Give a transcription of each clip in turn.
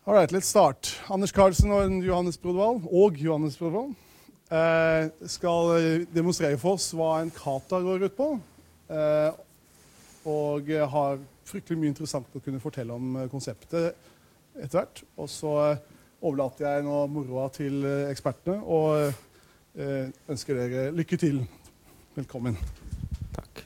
All right, let's start. Anders Karlsen og Johannes Brodvald skal demonstrere for oss hva en kata går ut på, og har fryktelig mye interessant å kunne fortelle om konseptet etter hvert. Og så overlater jeg nå moroa til ekspertene og ønsker dere lykke til. Velkommen. Takk.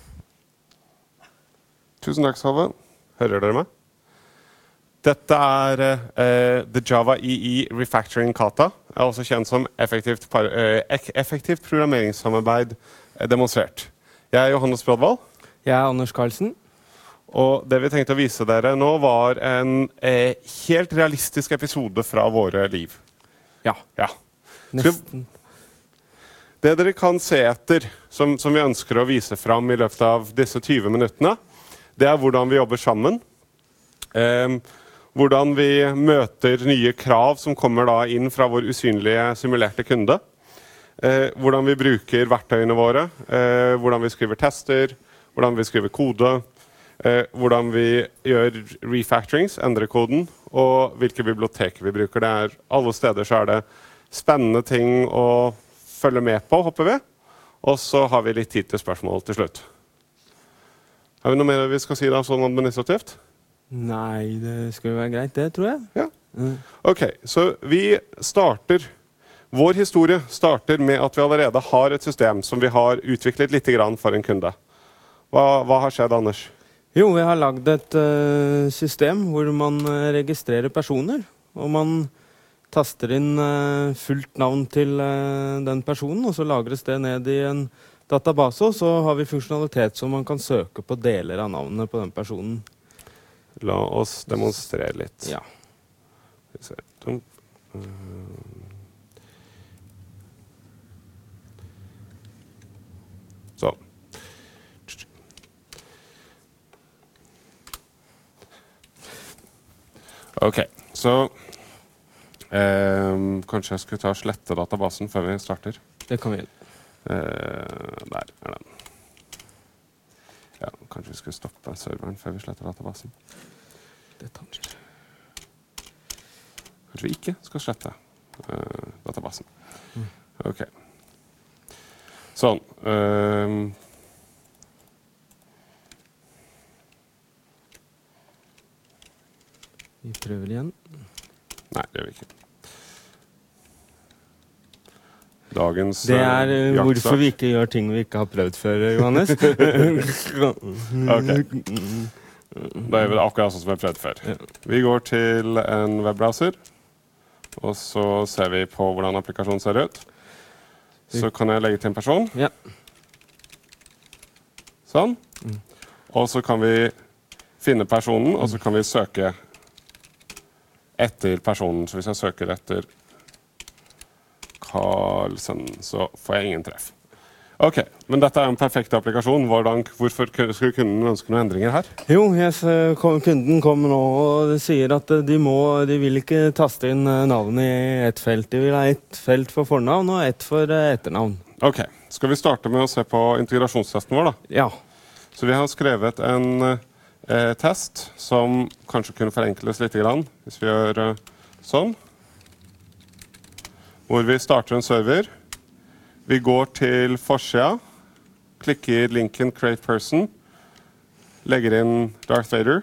Tusen takk, Salve. Hører dere meg? Dette The Java EE Refactoring Kata, også kjent som effektivt programmeringssamarbeid demonstrert. Jeg er Johannes Brodvald. Jeg er Anders Karlsen. Og det vi tenkte å vise dere nå var en helt realistisk episode fra våre liv. Ja. Nesten. Det dere kan se etter, som vi ønsker å vise fram i løpet av disse 20 minuttene, det er hvordan vi jobber sammen. Hvordan vi møter nye krav som kommer da inn fra vår usynlige simulerte kunde. Hvordan vi bruker verktøyene våre, hvordan vi skriver tester, hvordan vi skriver kode, hvordan vi gjør refactorings, endrer koden, og hvilke biblioteker vi bruker. Alle steder så er det spennende ting å følge med på, håper vi. Og så har vi litt tid til spørsmål til slutt. Har vi noe mer vi skal si da, sånn administrativt? Nei, det skal jo være greit det, tror jeg. Ja. Ok, så vår historie starter med at vi allerede har et system som vi har utviklet litt grann for en kunde. Hva har skjedd, Anders? Jo, vi har lagd et system hvor man registrerer personer, og man taster inn fullt navn til den personen, og så lagres det ned i en database, og så har vi funksjonalitet som man kan søke på deler av navnet på den personen. La oss demonstrere litt. Ja. Så. Ok, så kanskje jeg skulle ta og slette databasen før vi starter. Det kan vi gjøre. Der er den. Ja, kanskje vi skulle stoppe serveren før vi sletter databasen. Det tar litt. Kanskje vi ikke skal slette databasen. Ok. Sånn. Vi prøver igjen. Nei, det gjør vi ikke. Dagens det hvorfor vi ikke gjør ting vi ikke har prøvd før, Johannes. Ok. Da gjør vi det akkurat sånn som vi har prøvd før. Ja. Vi går til en webbrowser, og så ser vi på hvordan applikasjonen ser ut. Så kan jeg legge til en person. Ja. Sånn. Og så kan vi finne personen, og så kan vi søke etter personen. Så hvis jeg søker etter Karlsen, så får jeg ingen treff. Ok, men dette er en perfekt applikasjon. Hvorfor skulle kunden ønske noen endringer her? Jo, kunden kommer nå og sier at de vil ikke taste inn navnet i ett felt. De vil ha ett felt for fornavn og ett for etternavn. Ok, skal vi starte med å se på integrasjonstesten vår da? Ja. Så vi har skrevet en test som kanskje kunne forenkles litt grann, hvis vi gjør sånn. Hvor vi starter en server. Vi går til forsida, klikker linken Create Person, legger inn Darth Vader,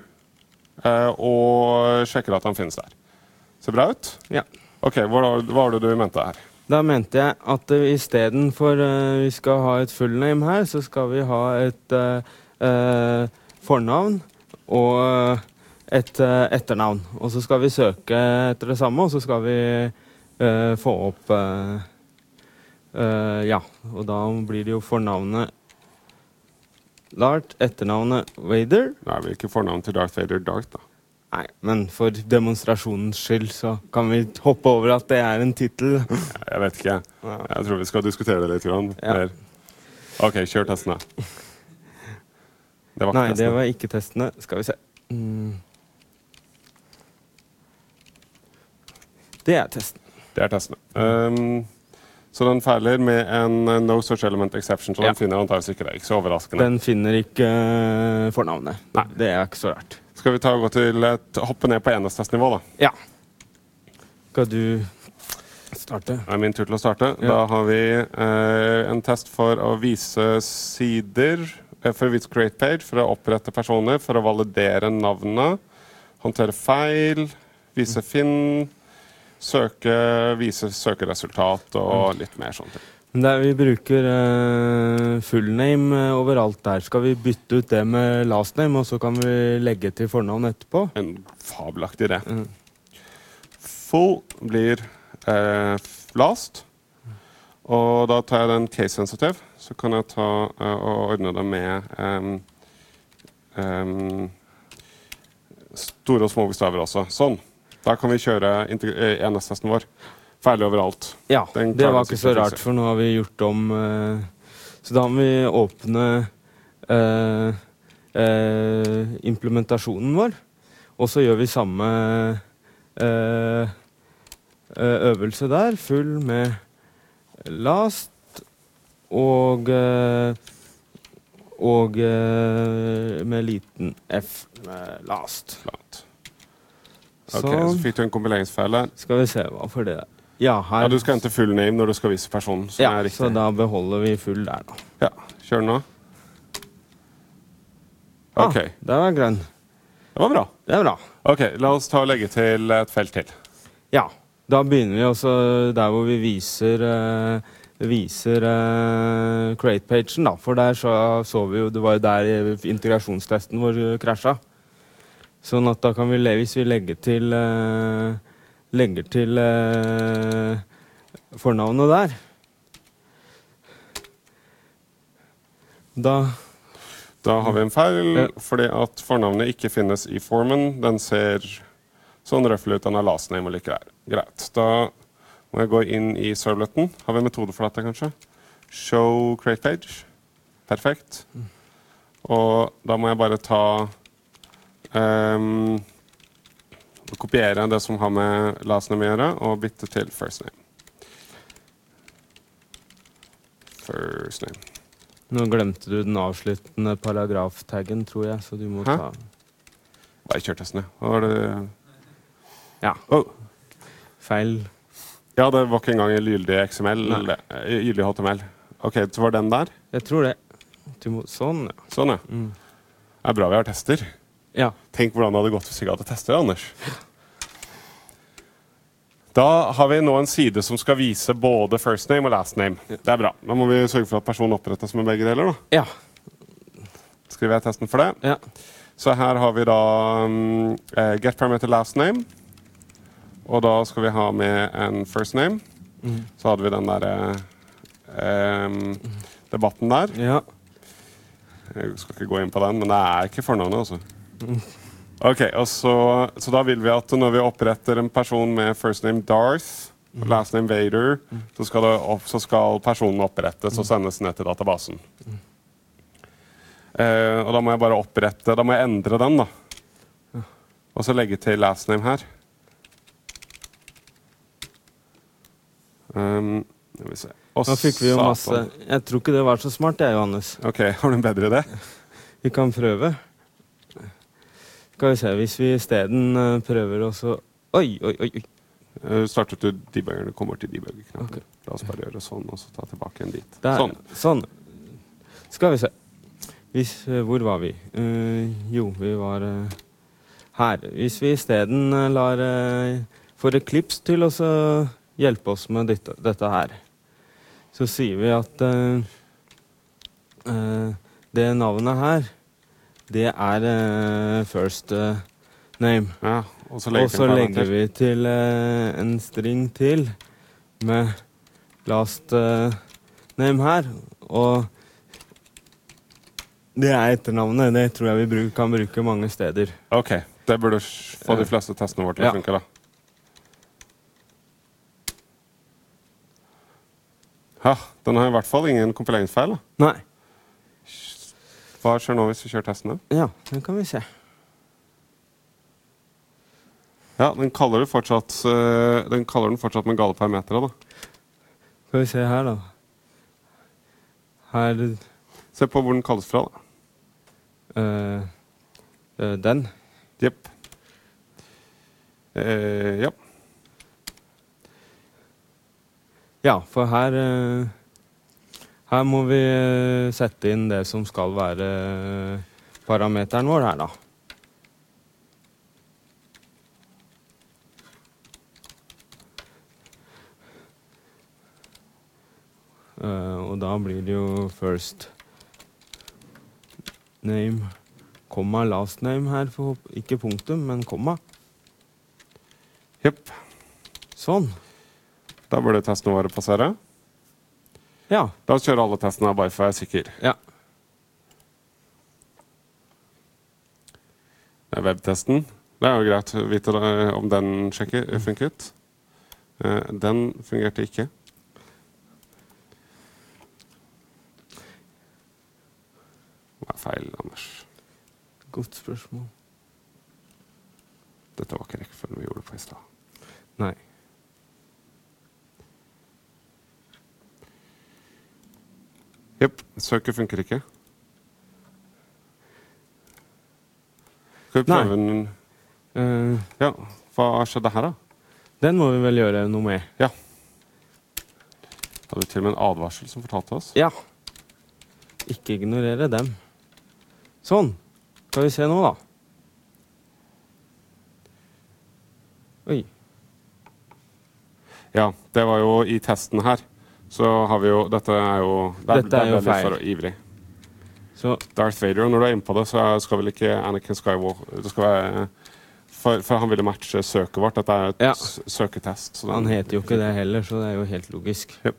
og sjekker at han finnes der. Ser bra ut? Ja. Ok, hva var det du mente her? Da mente jeg at i stedet for vi skal ha et fullname her, så skal vi ha et fornavn og et etternavn. Og så skal vi søke etter det samme, og så skal vi få opp ja, og da blir det jo fornavnet Dart, etternavnet Vader. Nei, vi ikke fornavn til Darth Vader Dart da. Nei, men for demonstrasjonens skyld så kan vi hoppe over at det er en titel. Jeg vet ikke. Jeg tror vi skal diskutere det litt grann. Ja. Ok, kjør testene. Det var ikke Nei, testene. det var ikke testene. Skal vi se. Det er testen. Det er testene. Så den feiler med en no search element exception, så den finner antageligvis ikke det. Ikke så overraskende. Den finner ikke fornavnet. Nei. Det er ikke så rart. Skal vi ta og gå til hoppe ned på enhetstestnivå da? Ja. Skal du starte? Det min tur til å starte. Ja. Da har vi en test for å vise sider, for å vise create page, for å opprette personer, for å validere navnene, håndtere feil, vise Finn, vise søkeresultat og litt mer sånt. Der vi bruker fullname overalt der. Skal vi bytte ut det med last name, og så kan vi legge til fornavn etterpå? En fabelaktig idé. Full blir last, og da tar jeg den case sensitive, så kan jeg ta og ordne det med store og små bokstaver også. Sånn. Da kan vi kjøre enhetstesten vår. Ferdig overalt. Ja, det var ikke så rart, for nå har vi gjort om så da må vi åpne implementasjonen vår, og så gjør vi samme øvelse der, full med last og med liten F med last. Ok, så fikk du en kompileringsfeil her. Skal vi se hva for det der. Ja, ja, du skal hente full name når du skal vise personen, som er riktig. Så da beholder vi full der da. Ja, kjør den nå. Ok. Det var grønn. Det var bra. Det er bra. Ok, la oss ta og legge til et felt til. Ja, da begynner vi også der hvor vi viser create-pagen da, for der så vi jo, det var jo der integrasjonstesten vår krasjet. Sånn at da kan vi, hvis vi legger til fornavnet der, da har vi en feil, fordi at fornavnet ikke finnes i formen. Den ser sånn røffelig ut, den er last name og like der. Greit, da må jeg gå inn i servleten. Har vi en metode for dette kanskje? Show create page. Perfekt. Og da må jeg bare ta kopiere det som har med last name å gjøre, og bytte til first name. First name. Nå glemte du den avsluttende paragraftaggen, tror jeg, så du må ta... Bare kjør testen, ja. Hva var det? Ja. Feil. Ja, det var ikke engang en gyldig XML, gyldig HTML. Ok, så var den der? Jeg tror det. Sånn, ja. Sånn, ja. Det er bra vi har tester. Ja. Tenk hvordan det hadde gått hvis vi ikke hadde tester, Anders. Da har vi nå en side som skal vise både first name og last name. Det er bra. Da må vi sørge for at personen opprettes med begge deler, da. Ja. Skriver jeg testen for det. Ja. Så her har vi da get parameter last name. Og da skal vi ha med en first name. Så hadde vi den der debatten der. Ja. Jeg skal ikke gå inn på den, men det er ikke fornavnet, altså. Ok, og så da vil vi at når vi oppretter en person med first name Darth, og last name Vader, så skal personen opprettes og sendes ned til databasen. Og da må jeg bare da må jeg endre den da. Og så legge til last name her. Skal vi se. Nå fikk vi jo masse... Jeg tror ikke det var så smart, Johannes. Ok, har du en bedre idé? Vi kan prøve. Skal vi se, hvis vi i stedet prøver også... Oi. Startet du debugger, du kommer til debugger-knappen. Okay. La oss bare gjøre sånn, og så ta tilbake en dit. Sånn. Skal vi se. Hvor var vi? Jo, vi var her. Hvis vi i stedet får Eclipse til å hjelpe oss med dette her, så sier vi at det navnet her, det er first name. Ja, og så legger vi til en string til med last name her. Og det er etternavnet. Det tror jeg vi kan bruke mange steder. Ok, det burde få de fleste testene våre til å funke da. Ja, den har i hvert fall ingen kompileringsfeil da. Nei. Hva skjer nå hvis vi kjører testene? Ja, det kan vi se. Ja, den kaller den fortsatt med gale parametere da. Skal vi se her da. Se på hvor den kalles fra da. Den. Jepp. Ja. Ja, for her må vi sette inn det som skal være parameteren vår her, da. Og da blir det jo first name, komma, last name her, ikke punktum, men komma. Jepp. Sånn. Da burde testene våre passere. Ja. Da kjører alle testene bare for å være sikker. Ja. Det er webtesten. Det er jo greit å vite om den funket. Den fungerte ikke. Hva er feil, Anders? Godt spørsmål. Dette var ikke rekkefølgen vi gjorde på i sted. Nei. Jepp, søket funker ikke. Skal vi prøve den? Ja, hva skjedde her da? Den må vi vel gjøre noe med. Ja. Hadde vi til og med en advarsel som fortalte oss? Ja. Ikke ignorere dem. Sånn. Skal vi se nå da. Oi. Ja, det var jo i testen her. Så har vi jo, dette er jo feil. For ivrig. Så Darth Vader, og når du er inne på det, så skal vel ikke Anakin Skywalker, det skal være, for han ville matche søket vårt, dette er et søketest. Så han heter jo ikke det heller, så det er jo helt logisk. Yep.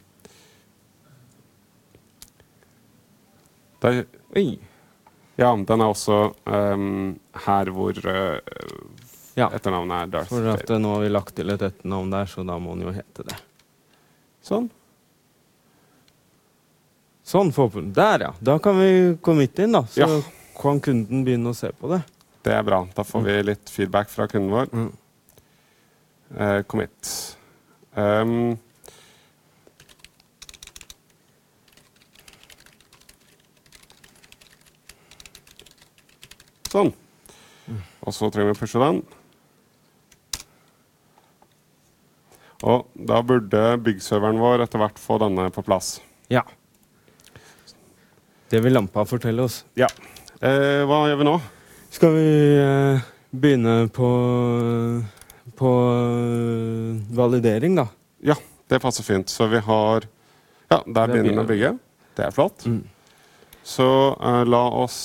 Der, ja, den er også her hvor etternavnet er Darth For Vader. at nå har vi lagt til et etternavn der, så da må den jo hete det. Sånn. Sånn, der ja. Da kan vi commit inn da, så Ja. kan kunden begynne å se på det. Det er bra. Da får vi litt feedback fra kunden vår. Commit. Sånn. Og så trenger vi å pushe den. Og da burde byggserveren vår etter hvert få denne på plass. Ja. Det vil lampa fortelle oss. Ja. Hva gjør vi nå? Skal vi begynne på validering da? Ja, det passer fint. Så vi har... Ja, der begynner vi med bygget. Det er flott. Så la oss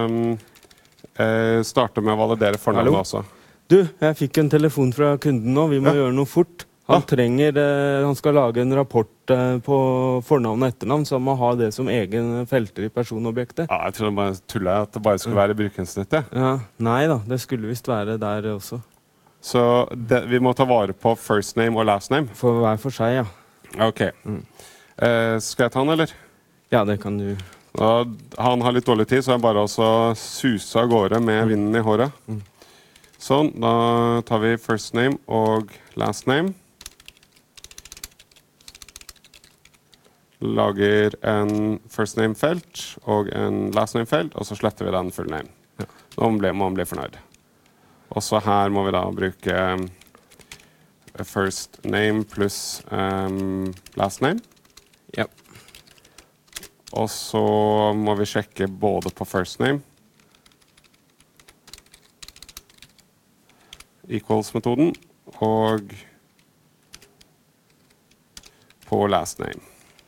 starte med å validere fornavnet også. Du, jeg fikk en telefon fra kunden nå. Vi må gjøre noe fort. Han han skal lage en rapport på fornavn og etternavn, så han må ha det som egen felter i personobjektet. Ja, jeg tror det bare tullet at det bare skulle være brukersnittet. Ja, nei da, det skulle visst være der også. Så vi må ta vare på first name og last name? For hver for seg, ja. Ok. Skal jeg ta han, eller? Ja, det kan du. Han har litt dårlig tid, så jeg bare også suse av gårde med vinden i håret. Sånn, da tar vi first name og last name. Lager en first name-felt og en last name-felt, og så sletter vi den full name. Nå må man bli fornøyd. Og så her må vi da bruke first name pluss last name. Ja. Og så må vi sjekke både på first name equals-metoden og på last name.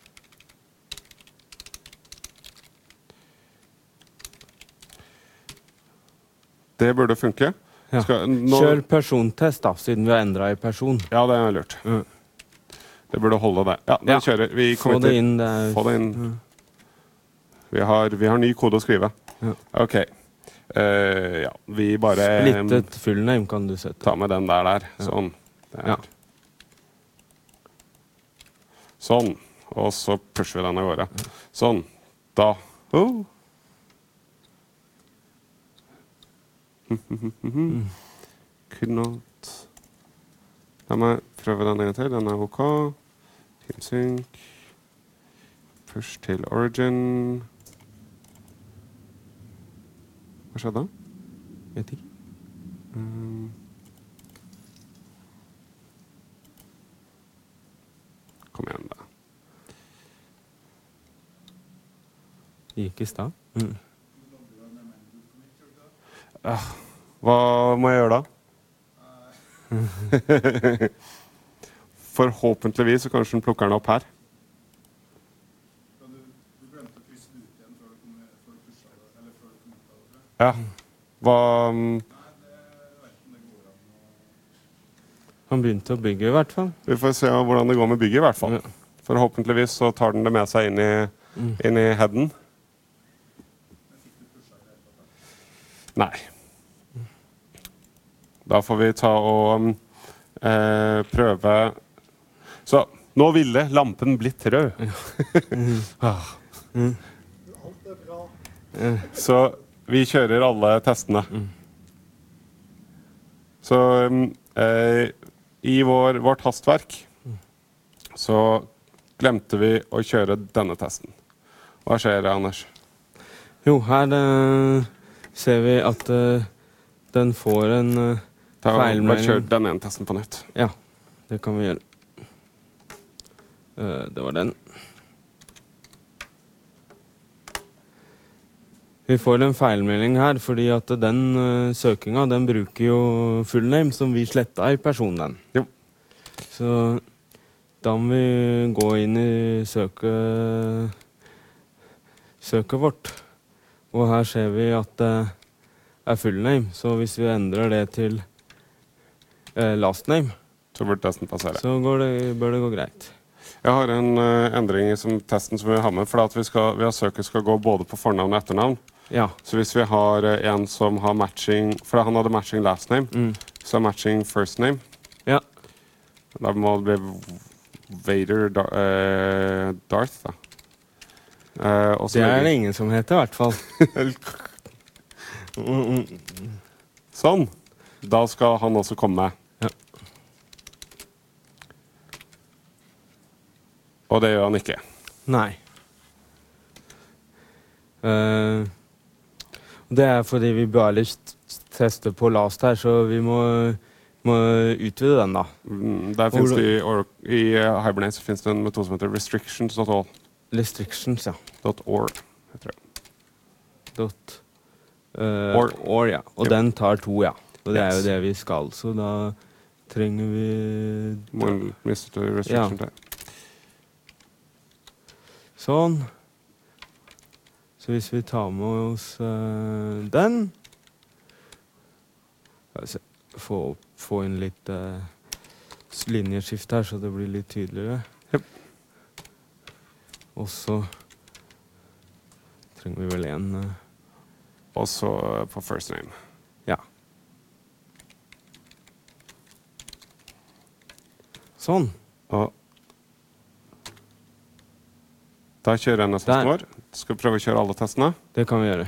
Det burde funke. Ja. Kjør persontest da, siden vi har endret i person. Ja, det er lurt. Det burde holde det. Ja, vi kjører. Få det inn. Få det inn. Vi har ny kode å skrive. Ok. Ja, vi bare... Splittet fullname kan du sette. Ta med den der. Sånn. Sånn. Og så pusher vi den av gårde. Sånn. Da. Could not. La meg prøve den en gang til. Den er ok. Teamsync. Push til origin. Hva skjedde? Vet ikke. Kom igjen da. Gikk i stad. Hva må jeg gjøre da? Forhåpentligvis så kanskje den plukker den opp her. Ja. Hva... Han begynte å bygge i hvert fall. Vi får se hvordan det går med bygget i hvert fall. Ja. Forhåpentligvis så tar den det med seg inn i headen. Nei. Da får vi ta og prøve. Så, nå ville lampen blitt rød. Alt bra. Så vi kjører alle testene. Så i vårt hastverk så glemte vi å kjøre denne testen. Hva skjer, Anders? Jo, her ser vi at den får en Bare feilmelding. kjør den ene testen på nytt. Ja, det kan vi gjøre. Det var den. Vi får en feilmelding her, fordi at den søkinga, den bruker jo fullname som vi sletta i personen. Jo. Så da må vi gå inn i søket vårt. Og her ser vi at det er fullname, så hvis vi endrer det til last name, Så burde testen passere. så bør det gå greit. Jeg har en endring i testen som vi har med, for at vi har søket skal gå både på fornavn og etternavn. Ja. Så hvis vi har en som har matching, for han hadde matching last name, så er matching first name. Ja. Da må det bli Vader Darth, da. Og så Det er det legger- ingen som heter, i hvert fall. Sånn. Da skal han også komme. Ja. Og det gjør han ikke. Nei. Det er fordi vi bare tester på last her, så vi må utvide den, da. Der finnes det i Hibernate så finnes det en metode som heter restrictions.all. Restrictions, ja. .or, heter det. Or, ja. Og Jo. den tar 2, ja. Og det er jo Yes. det vi skal, så da trenger vi Må miste til restriction til. Sånn. Så hvis vi tar med oss den altså, få inn litt linjeskift her, så det blir litt tydeligere. Yep. Og så trenger vi vel en Og så på first name. ja. Sånn. Og da kjører jeg neste Der. vår. Skal vi prøve å kjøre alle testene? Det kan vi gjøre.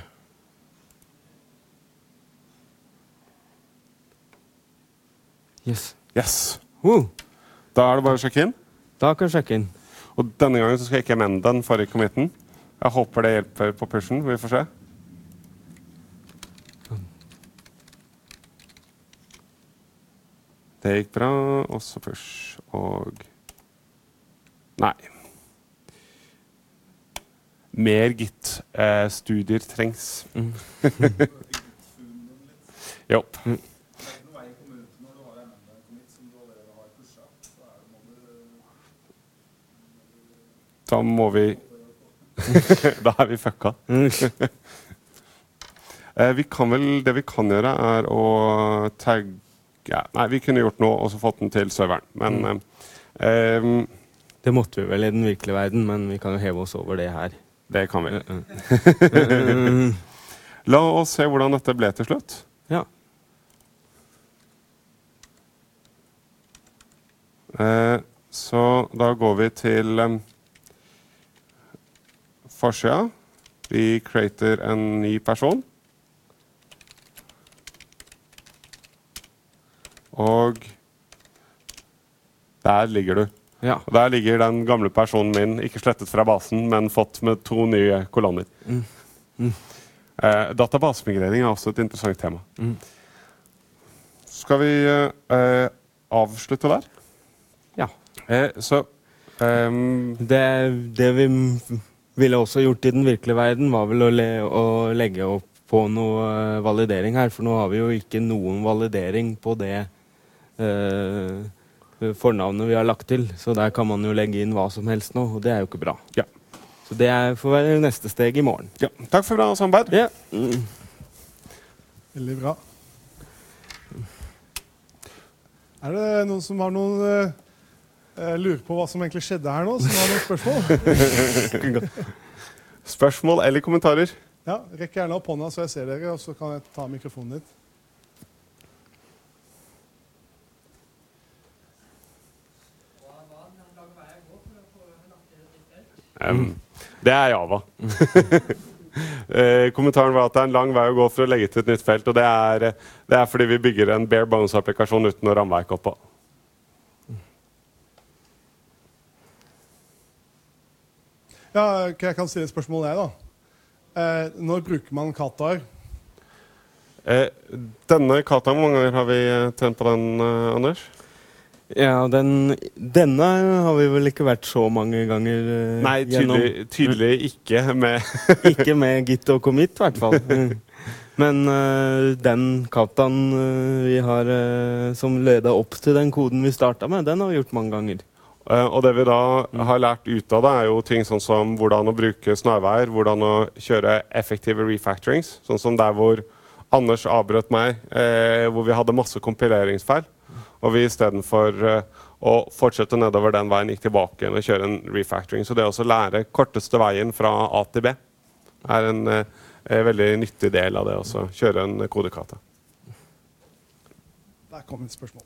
Yes. Yes! Da er det bare å sjekke inn. Da kan vi sjekke inn. Og denne gangen så skal jeg ikke mende den forrige committen. Jeg håper det hjelper på pushen. Vi får se. Det gikk bra. Og så push. Og nei. Mer Git. Studier trengs. Jo. Da må vi Da er vi fucka. Det vi kan gjøre, er å tagge nei, vi kunne gjort noe og så fått den til serveren. Men Det måtte vi vel i den virkelige verden, men vi kan jo heve oss over det her. det kan vi. La oss se hvordan dette ble til slutt. Ja. Så da går vi til forsida. Vi creater en ny person. Og der ligger du. Ja. Og der ligger den gamle personen min, ikke slettet fra basen, men fått med 2 nye kolonner. Databasemigrering er også et interessant tema. skal vi avslutte der? Ja. Så Det vi ville også gjort i den virkelige verden, var vel å legge opp på noe validering her, for nå har vi jo ikke noen validering på det fornavnet vi har lagt til, så der kan man jo legge inn hva som helst nå, og det er jo ikke bra. Ja. Så det får være neste steg i morgen. Ja. Takk for bra samarbeid. Ja. Veldig bra. Er det noen som har noen lurer på hva som egentlig skjedde her nå, som har noen spørsmål? Spørsmål eller kommentarer? Ja, rekk gjerne opp hånda så jeg ser dere, og så kan jeg ta mikrofonen ditt. Det er Java. Kommentaren var at det er en lang vei å gå for å legge til et nytt felt, og det er fordi vi bygger en bare bones-applikasjon uten noe rammeverk oppå. Ja, jeg kan stille et spørsmål der da. Når bruker man kataer? Denne kataen, hvor mange ganger har vi trent på den, Anders? Ja, denne har vi vel ikke vært så mange ganger Nei, tydelig ikke med Ikke med git og commit, i hvert fall. Men den kataen vi har som leder opp til den koden vi startet med, den har vi gjort mange ganger. Og det vi da har lært ut av det, er jo ting sånn som hvordan å bruke snarveier, hvordan å kjøre effektive refactorings, sånn som der hvor Anders avbrøt meg, hvor vi hadde masse kompileringsfeil. Og vi i stedet for å fortsette nedover den veien gikk tilbake igjen og kjøre en refactoring. Så det å lære korteste veien fra A til B er en veldig nyttig del av det å kjøre en kodekate. Der kom et spørsmål.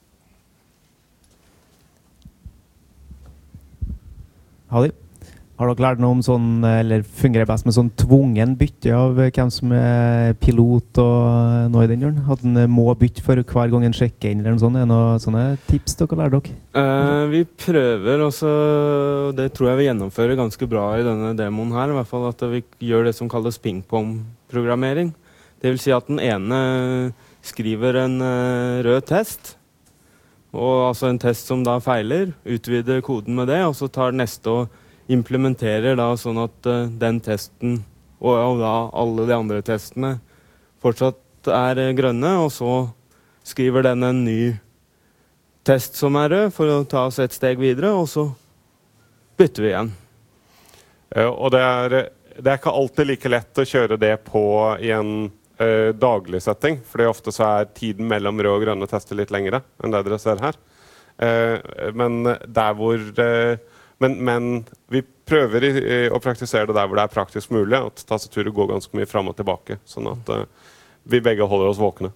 Halli. Har dere lært noe om sånn, eller fungerer best med sånn tvungen bytte av hvem som er pilot og noe i den gjøren? At en må bytte for hver gang en sjekker inn eller noe sånt? Er det noen sånne tips dere lærer dere? Vi prøver også, det tror jeg vi gjennomfører ganske bra i denne demoen her, i hvert fall at vi gjør det som kalles ping-pong-programmering. Det vil si at den ene skriver en rød test, og altså en test som da feiler, utvider koden med det, og så tar neste og implementerer da sånn at den testen og da alle de andre testene fortsatt er grønne, og så skriver den en ny test som er rød for å ta oss et steg videre, og så bytter vi igjen. Og det er ikke alltid like lett å kjøre det på i en daglig setting, fordi ofte så er tiden mellom røde og grønne tester litt lengre enn det dere ser her. Men der hvor Men vi prøver å praktisere det der hvor det er praktisk mulig, at tastaturet går ganske mye fram og tilbake, sånn at vi begge holder oss våkne.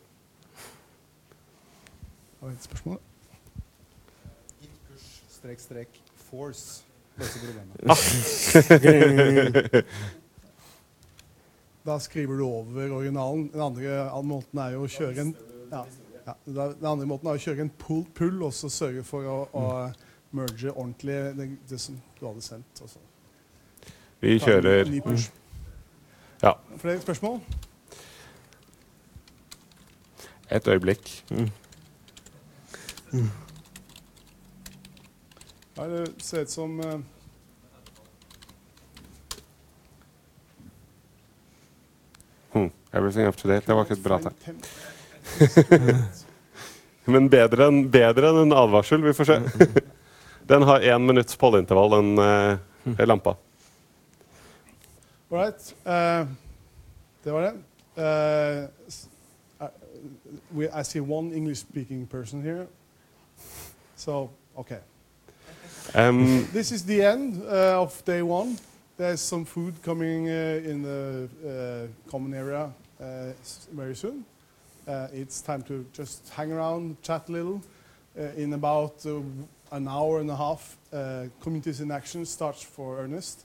Har vi et spørsmål? Push-force løser problemet. Da skriver du over originalen. Den andre måten er jo å kjøre en den andre måten er å kjøre en pull og så sørge for å merge ordentlig det som du hadde sendt. Også. Vi kjører ny push. Ja. Flere spørsmål? Et øyeblikk. Ja, det ser ut som everything up to date. Det var ikke et bra tegn. Men bedre enn en advarsel, vi får se. Den har 1 minutts pollintervall, den lampa. All right. Det var det. I see one English-speaking person here. So, okay. This is the end of day 1. There's some food coming in the common area very soon. It's time to just hang around, chat a little. In about an hour and a half, Communities in Action starts for earnest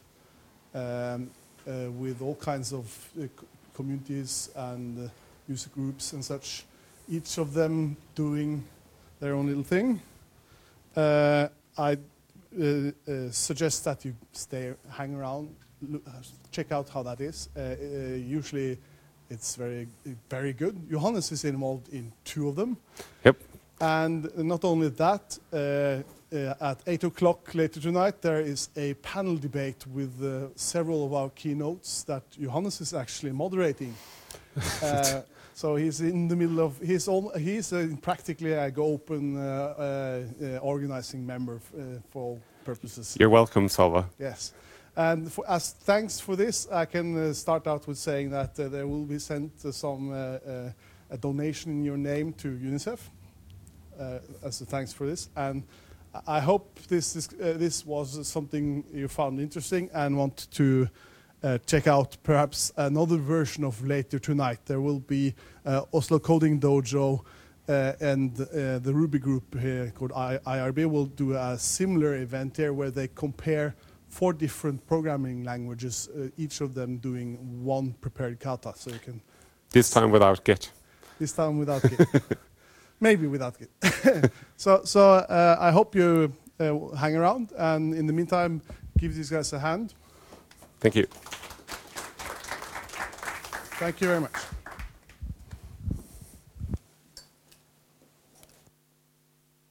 with all kinds of communities and user groups and such, each of them doing their own little thing. I suggest that you hang around, check out how that is. Usually it's very good. Johannes is involved in 2 of them. Yep. And not only that, at 8 o'clock later tonight, there is a panel debate with several of our keynotes that Johannes is actually moderating. So he's in the middle of, he's practically a Go-Open organizing member for all purposes. You're welcome, Salva. Yes. And as thanks for this, I can start out with saying that there will be sent a donation in your name to UNICEF as a thanks for this. And I hope this was something you found interesting and want to check out perhaps another version of later tonight. There will be Oslo Coding Dojo and the Ruby group here called IRB will do a similar event here where they compare 4 different programming languages, each of them doing 1 prepared kata. So you can. This time without Git. This time without Git. Maybe without Git. So I hope you hang around, and in the meantime, give these guys a hand. Thank you. Thank you very much.